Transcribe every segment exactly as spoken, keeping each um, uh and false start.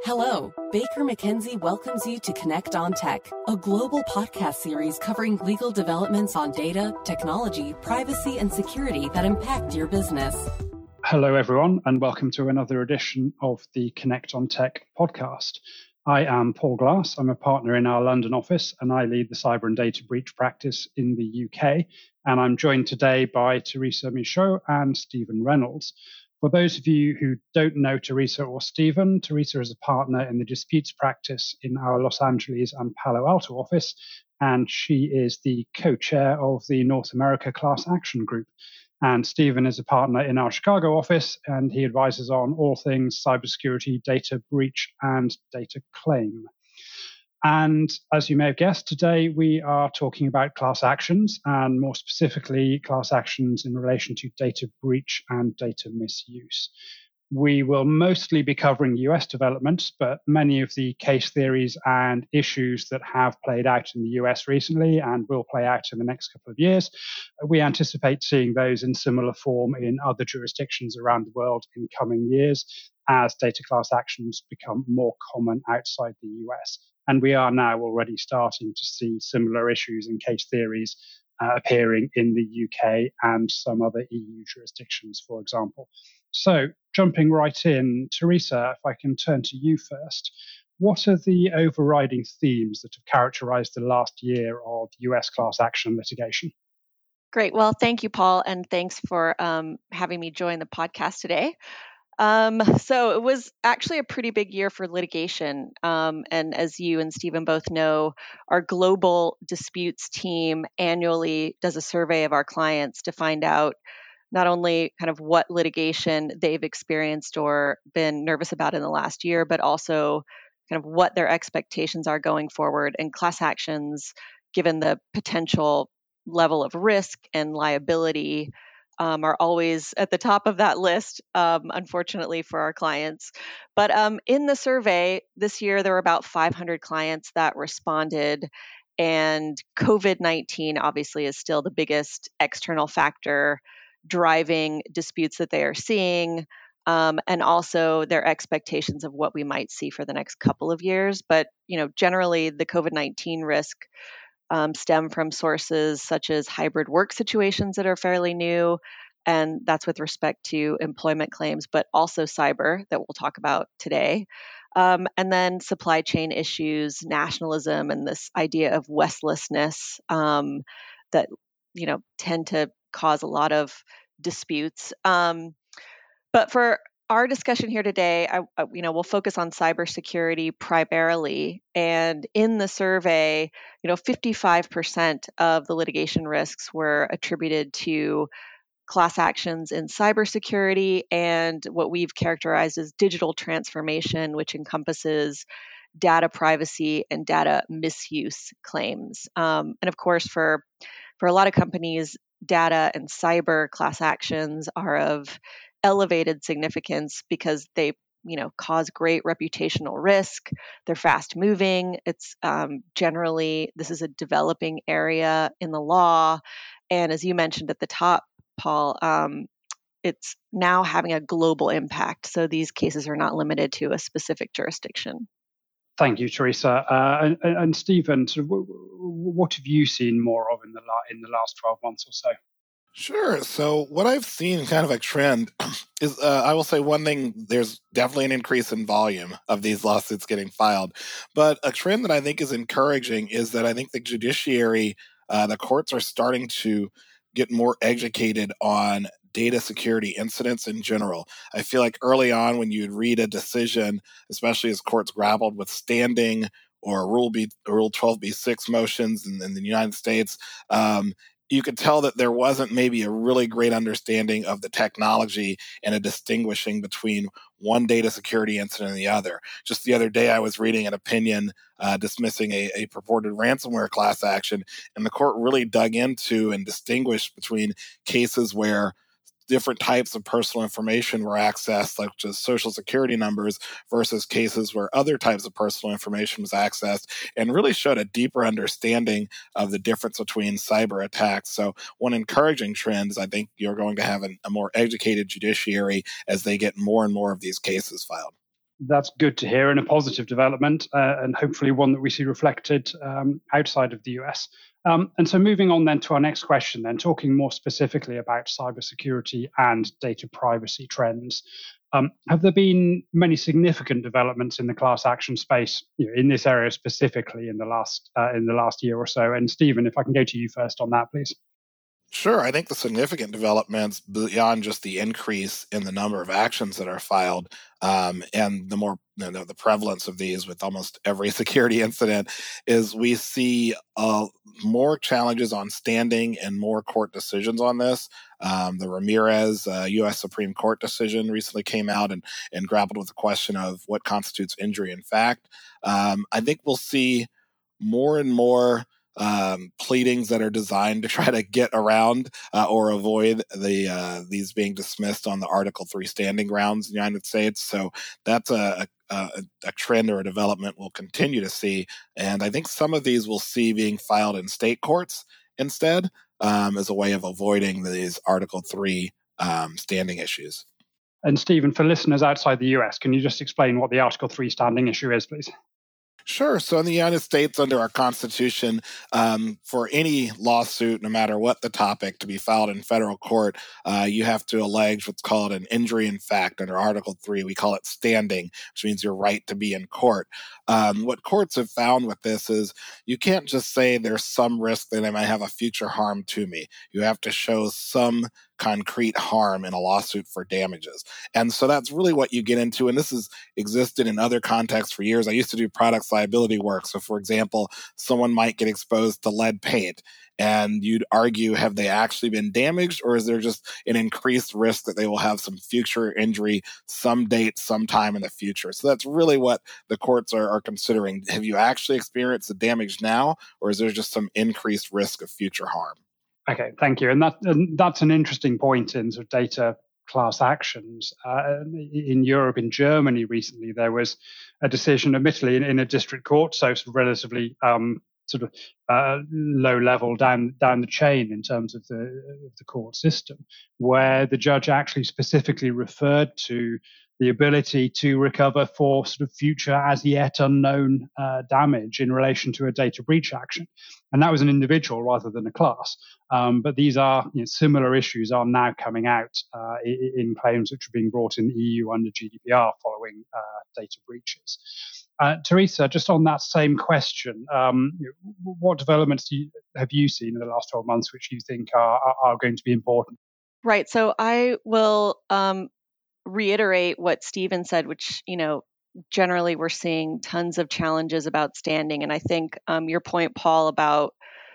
Hello, Baker McKenzie welcomes you to Connect on Tech, a global podcast series covering legal developments on data, technology, privacy, and security that impact your business. Hello, everyone, and welcome to another edition of the Connect on Tech podcast. I am Paul Glass. I'm a partner in our London office, and I lead the cyber and data breach practice in the U K. And I'm joined today by Teresa Michaud and Stephen Reynolds. For those of you who don't know Teresa or Stephen, Teresa is a partner in the disputes practice in our Los Angeles and Palo Alto office, and she is the co-chair of the North America Class Action Group. And Stephen is a partner in our Chicago office, and he advises on all things cybersecurity, data breach, and data claim. And as you may have guessed, today we are talking about class actions, and more specifically, class actions in relation to data breach and data misuse. We will mostly be covering U S developments, but many of the case theories and issues that have played out in the U S recently and will play out in the next couple of years, we anticipate seeing those in similar form in other jurisdictions around the world in coming years as data class actions become more common outside the U S. And we are now already starting to see similar issues and case theories uh, appearing in the U K and some other E U jurisdictions, for example. So jumping right in, Teresa, if I can turn to you first, what are the overriding themes that have characterized the last year of U S class action litigation? Great. Well, thank you, Paul, and thanks for um, having me join the podcast today. Um, so it was actually a pretty big year for litigation. Um, and as you and Stephen both know, our global disputes team annually does a survey of our clients to find out not only kind of what litigation they've experienced or been nervous about in the last year, but also kind of what their expectations are going forward. And class actions, given the potential level of risk and liability, Um, are always at the top of that list, um, unfortunately for our clients. But um, in the survey this year, there were about five hundred clients that responded. And COVID nineteen obviously is still the biggest external factor driving disputes that they are seeing, um, and also their expectations of what we might see for the next couple of years. But, you know, generally the COVID nineteen risk Um, stem from sources such as hybrid work situations that are fairly new, and that's with respect to employment claims, but also cyber that we'll talk about today. Um, and then supply chain issues, nationalism, and this idea of Westlessness um, that you know tend to cause a lot of disputes. Um, but for our discussion here today, I, I, you know, we'll focus on cybersecurity primarily. And in the survey, you know, fifty-five percent of the litigation risks were attributed to class actions in cybersecurity and what we've characterized as digital transformation, which encompasses data privacy and data misuse claims. Um, and of course, for for a lot of companies, data and cyber class actions are of elevated significance because they, you know, cause great reputational risk. They're fast moving. It's um, generally, this is a developing area in the law. And as you mentioned at the top, Paul, um, it's now having a global impact. So these cases are not limited to a specific jurisdiction. Thank you, Teresa. Uh, and, and Stephen, sort of, what have you seen more of in the la- in the last twelve months or so? Sure. So what I've seen kind of a trend is, uh, I will say one thing, there's definitely an increase in volume of these lawsuits getting filed. But a trend that I think is encouraging is that I think the judiciary, uh, the courts are starting to get more educated on data security incidents in general. I feel like early on when you'd read a decision, especially as courts grappled with standing or Rule B, Rule twelve B six motions in, in the United States, um, you could tell that there wasn't maybe a really great understanding of the technology and a distinguishing between one data security incident and the other. Just the other day, I was reading an opinion uh, dismissing a, a purported ransomware class action, and the court really dug into and distinguished between cases where different types of personal information were accessed, like just social security numbers, versus cases where other types of personal information was accessed, and really showed a deeper understanding of the difference between cyber attacks. So one encouraging trend is I think you're going to have an, a more educated judiciary as they get more and more of these cases filed. That's good to hear, and a positive development, uh, and hopefully one that we see reflected um, outside of the U S. Um, and so moving on then to our next question, then talking more specifically about cybersecurity and data privacy trends. Um, have there been many significant developments in the class action space, you know, in this area specifically in the last uh, in the last year or so? And Stephen, if I can go to you first on that, please. Sure. I think the significant developments beyond just the increase in the number of actions that are filed um, and the more you know, the prevalence of these with almost every security incident is we see uh, more challenges on standing and more court decisions on this. Um, the Ramirez uh, U S Supreme Court decision recently came out and, and grappled with the question of what constitutes injury in fact. Um, I think we'll see more and more Um, pleadings that are designed to try to get around uh, or avoid the uh, these being dismissed on the Article three standing grounds in the United States. So that's a, a, a trend or a development we'll continue to see. And I think some of these we'll see being filed in state courts instead um, as a way of avoiding these Article three um, standing issues. And Stephen, for listeners outside the U S, can you just explain what the Article three standing issue is, please? Sure. So in the United States, under our Constitution, um, for any lawsuit, no matter what the topic, to be filed in federal court, uh, you have to allege what's called an injury in fact. Under Article three, we call it standing, which means your right to be in court. Um, what courts have found with this is you can't just say there's some risk that they might have a future harm to me. You have to show some concrete harm in a lawsuit for damages. And so that's really what you get into. And this has existed in other contexts for years. I used to do products liability work. So for example, someone might get exposed to lead paint and you'd argue, have they actually been damaged, or is there just an increased risk that they will have some future injury some date, sometime in the future? So that's really what the courts are, are considering. Have you actually experienced the damage now, or is there just some increased risk of future harm? Okay, thank you. And that and that's an interesting point in sort of data class actions. Uh, in Europe, in Germany recently, there was a decision, admittedly, in, in a district court, so sort of relatively um, sort of uh, low level down down the chain in terms of the, of the court system, where the judge actually specifically referred to the ability to recover for sort of future as yet unknown uh, damage in relation to a data breach action. And that was an individual rather than a class. Um, but these are you know, similar issues are now coming out uh, in, in claims which are being brought in the E U under G D P R following uh, data breaches. Uh, Teresa, just on that same question, um, what developments do you, have you seen in the last twelve months which you think are, are going to be important? Right. So I will um, reiterate what Stephen said, which, you know, generally we're seeing tons of challenges about standing. And I think um, your point, Paul, about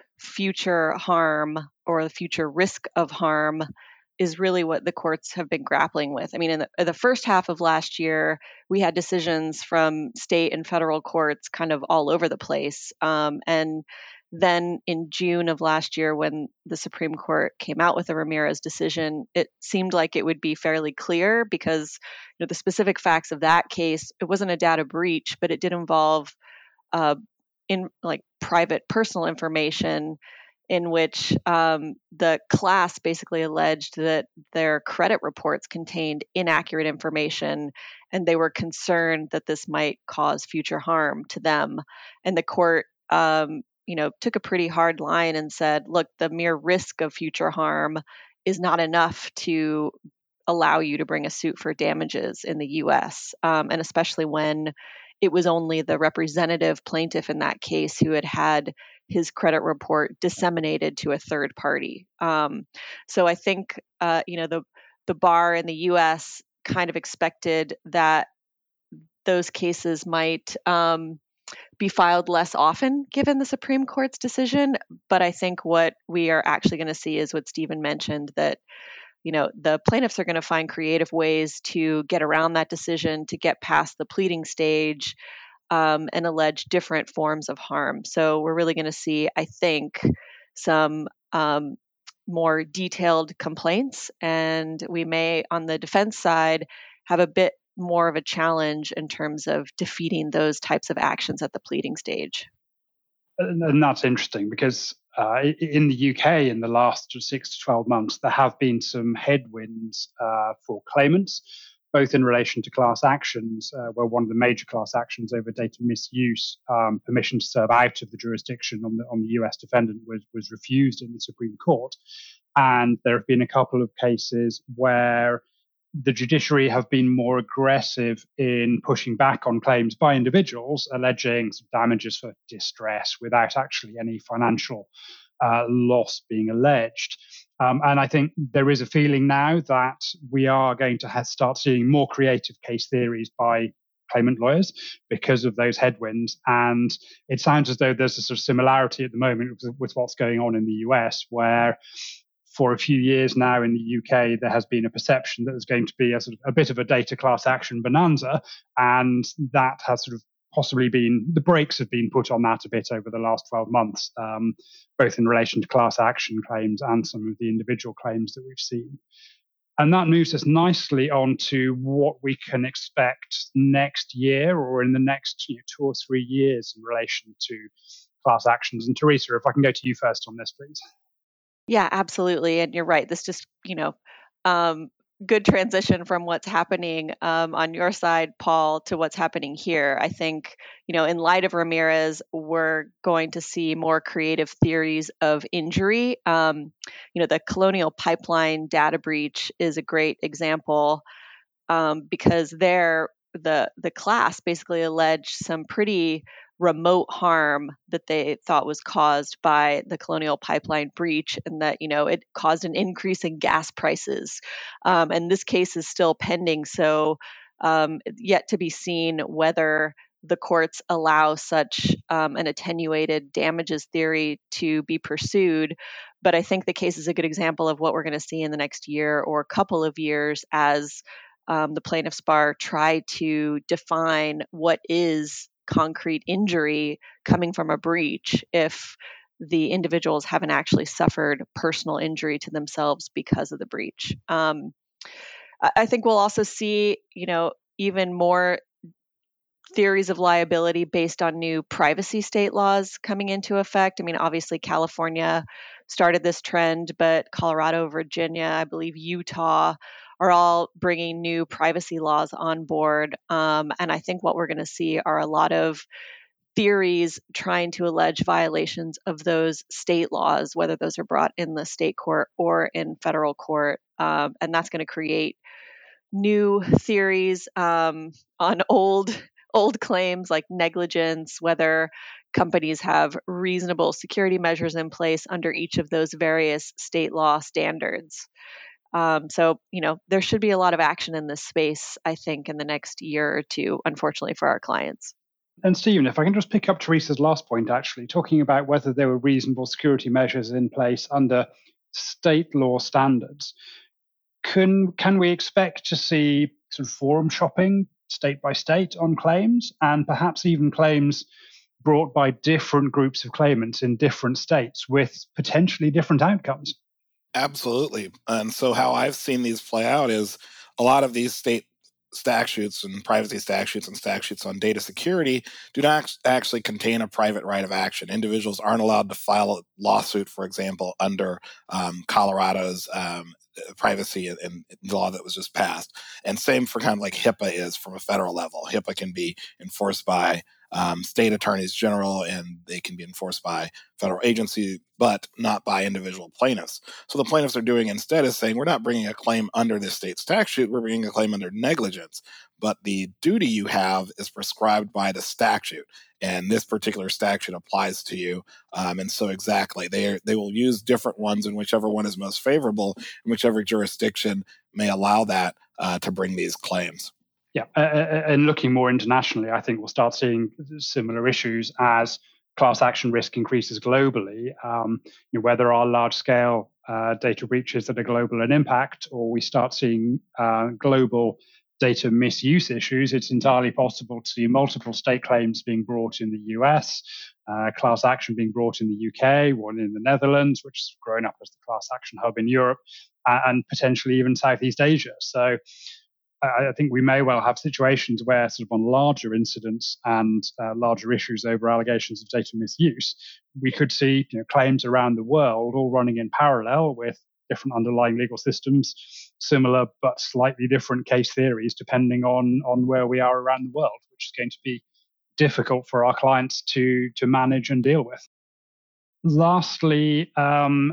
future harm or the future risk of harm is really what the courts have been grappling with. I mean, in the, in the first half of last year, we had decisions from state and federal courts kind of all over the place. Um, and then in June of last year, when the Supreme Court came out with a Ramirez decision, it seemed like it would be fairly clear because you know, the specific facts of that case, it wasn't a data breach, but it did involve uh, in like private personal information in which um, the class basically alleged that their credit reports contained inaccurate information, and they were concerned that this might cause future harm to them. And the court, um, you know, took a pretty hard line and said, look, the mere risk of future harm is not enough to allow you to bring a suit for damages in the U S, um, and especially when it was only the representative plaintiff in that case who had had his credit report disseminated to a third party. Um, so I think, uh, you know, the the bar in the U S kind of expected that those cases might um, be filed less often given the Supreme Court's decision. But I think what we are actually going to see is what Stephen mentioned, that you know, the plaintiffs are going to find creative ways to get around that decision, to get past the pleading stage, um, and allege different forms of harm. So we're really going to see, I think, some um, more detailed complaints, and we may, on the defense side, have a bit more of a challenge in terms of defeating those types of actions at the pleading stage. And that's interesting because uh, in the U K, in the last six to twelve months, there have been some headwinds uh, for claimants. both in relation to class actions, uh, where one of the major class actions over data misuse, um, permission to serve out of the jurisdiction on the on the U S defendant was was refused in the Supreme Court, and there have been a couple of cases where the judiciary have been more aggressive in pushing back on claims by individuals alleging damages for distress without actually any financial uh, loss being alleged. Um, and I think there is a feeling now that we are going to have start seeing more creative case theories by claimant lawyers because of those headwinds. And it sounds as though there's a sort of similarity at the moment with, with what's going on in the U S, where for a few years now in the U K, there has been a perception that there's going to be a, sort of a bit of a data class action bonanza, and that has sort of possibly been, the brakes have been put on that a bit over the last twelve months, um, both in relation to class action claims and some of the individual claims that we've seen. And that moves us nicely on to what we can expect next year or in the next you know, two or three years in relation to class actions. And Teresa, if I can go to you first on this, please. Yeah, absolutely. And you're right. This just, you know, um, good transition from what's happening um, on your side, Paul, to what's happening here. I think, you know, in light of Ramirez, we're going to see more creative theories of injury. Um, you know, the Colonial Pipeline data breach is a great example um, because there, the the class basically alleged some pretty remote harm that they thought was caused by the Colonial Pipeline breach, and that, you know, it caused an increase in gas prices. Um, and this case is still pending, so um, yet to be seen whether the courts allow such um, an attenuated damages theory to be pursued. But I think the case is a good example of what we're going to see in the next year or couple of years as um, the plaintiffs' bar try to define what is concrete injury coming from a breach if the individuals haven't actually suffered personal injury to themselves because of the breach. Um, I think we'll also see, you know, even more theories of liability based on new privacy state laws coming into effect. I mean, obviously California started this trend, but Colorado, Virginia, I believe Utah are all bringing new privacy laws on board. Um, and I think what we're going to see are a lot of theories trying to allege violations of those state laws, whether those are brought in the state court or in federal court. Um, and that's going to create new theories um, on old old claims like negligence, whether companies have reasonable security measures in place under each of those various state law standards. Um, so, you know, there should be a lot of action in this space, I think, in the next year or two, unfortunately, for our clients. And Stephen, if I can just pick up Teresa's last point, actually, talking about whether there were reasonable security measures in place under state law standards. Can can we expect to see sort of forum shopping state by state on claims, and perhaps even claims brought by different groups of claimants in different states with potentially different outcomes? Absolutely. And so how I've seen these play out is a lot of these state statutes and privacy statutes and statutes on data security do not actually contain a private right of action. Individuals aren't allowed to file a lawsuit, for example, under um, Colorado's um, privacy and, and law that was just passed. And same for kind of like HIPAA is from a federal level. HIPAA can be enforced by um, state attorneys general, and they can be enforced by federal agency, but not by individual plaintiffs. So the plaintiffs are doing instead is saying, we're not bringing a claim under this state statute, we're bringing a claim under negligence. But the duty you have is prescribed by the statute, and this particular statute applies to you. Um, and so exactly, they are, they will use different ones, and whichever one is most favorable, and whichever jurisdiction may allow that uh, to bring these claims. Yeah, uh, and looking more internationally, I think we'll start seeing similar issues as class action risk increases globally. Um, you know, whether there are large-scale uh, data breaches that are global in impact, or we start seeing uh, global data misuse issues, it's entirely possible to see multiple state claims being brought in the U S, uh, class action being brought in the U K, one in the Netherlands, which has grown up as the class action hub in Europe, uh, and potentially even Southeast Asia. So I think we may well have situations where sort of on larger incidents and uh, larger issues over allegations of data misuse, we could see you know, claims around the world all running in parallel with different underlying legal systems similar but slightly different case theories depending on, on where we are around the world, which is going to be difficult for our clients to, to manage and deal with. Lastly, um,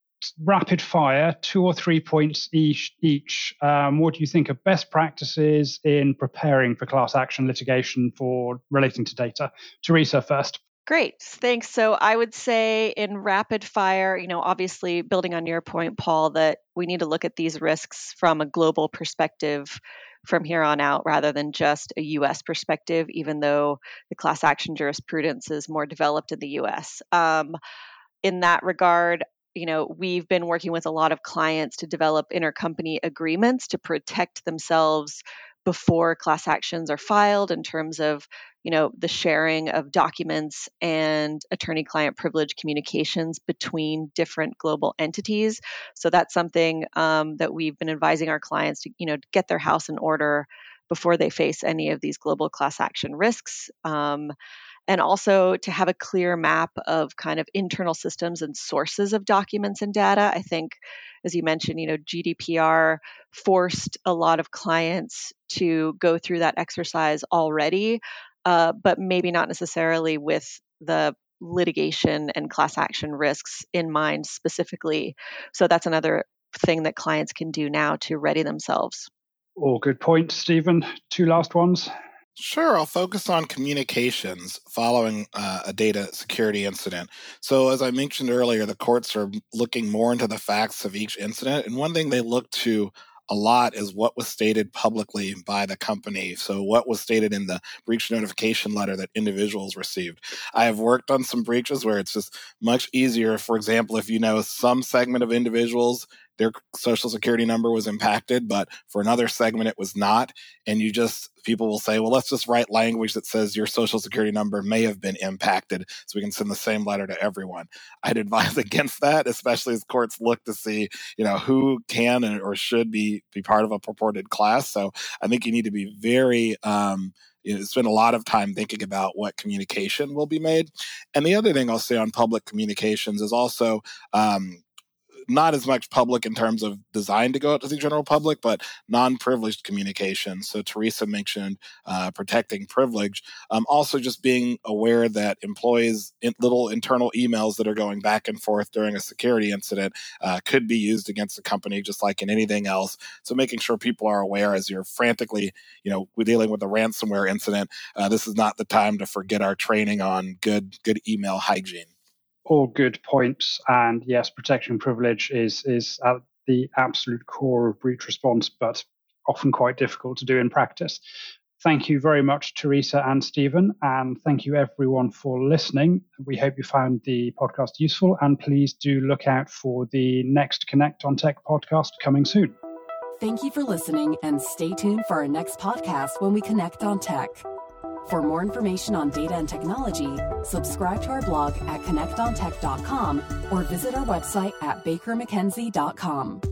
rapid fire, two or three points each. each. Um, what do you think are best practices in preparing for class action litigation for relating to data? Teresa first. Great, thanks. So I would say in rapid fire, you know, obviously building on your point, Paul, that we need to look at these risks from a global perspective from here on out rather than just a U S perspective, even though the class action jurisprudence is more developed in the U S. Um, in that regard, you know, we've been working with a lot of clients to develop intercompany agreements to protect themselves before class actions are filed in terms of, you know, the sharing of documents and attorney-client privilege communications between different global entities. So that's something um, that we've been advising our clients to, you know, get their house in order before they face any of these global class action risks. Um, and also to have a clear map of kind of internal systems and sources of documents and data. I think, as you mentioned, you know, G D P R forced a lot of clients to go through that exercise already, uh, but maybe not necessarily with the litigation and class action risks in mind specifically. So that's another thing that clients can do now to ready themselves. All good points, Stephen. Two last ones. Sure, I'll focus on communications following uh, a data security incident. So as I mentioned earlier, the courts are looking more into the facts of each incident. And one thing they look to a lot is what was stated publicly by the company. So what was stated in the breach notification letter that individuals received. I have worked on some breaches where it's just much easier. For example, if you know some segment of individuals, their social security number was impacted, but for another segment, it was not. And you just, people will say, well, let's just write language that says your social security number may have been impacted so we can send the same letter to everyone. I'd advise against that, especially as courts look to see, you know, who can or should be, be part of a purported class. So I think you need to be very, um, you know, spend a lot of time thinking about what communication will be made. And the other thing I'll say on public communications is also, um, not as much public in terms of design to go out to the general public, but non-privileged communication. So Teresa mentioned uh, protecting privilege. Um, also just being aware that employees' in little internal emails that are going back and forth during a security incident uh, could be used against the company just like in anything else. So making sure people are aware as you're frantically, you know, we're dealing with a ransomware incident. Uh, this is not the time to forget our training on good, good email hygiene. All good points. And yes, protection privilege is is at the absolute core of breach response, but often quite difficult to do in practice. Thank you very much, Teresa and Stephen, and thank you everyone for listening. We hope you found the podcast useful, and please do look out for the next Connect on Tech podcast coming soon. Thank you for listening, and stay tuned for our next podcast when we connect on tech. For more information on data and technology, subscribe to our blog at connect on tech dot com or visit our website at baker mckenzie dot com.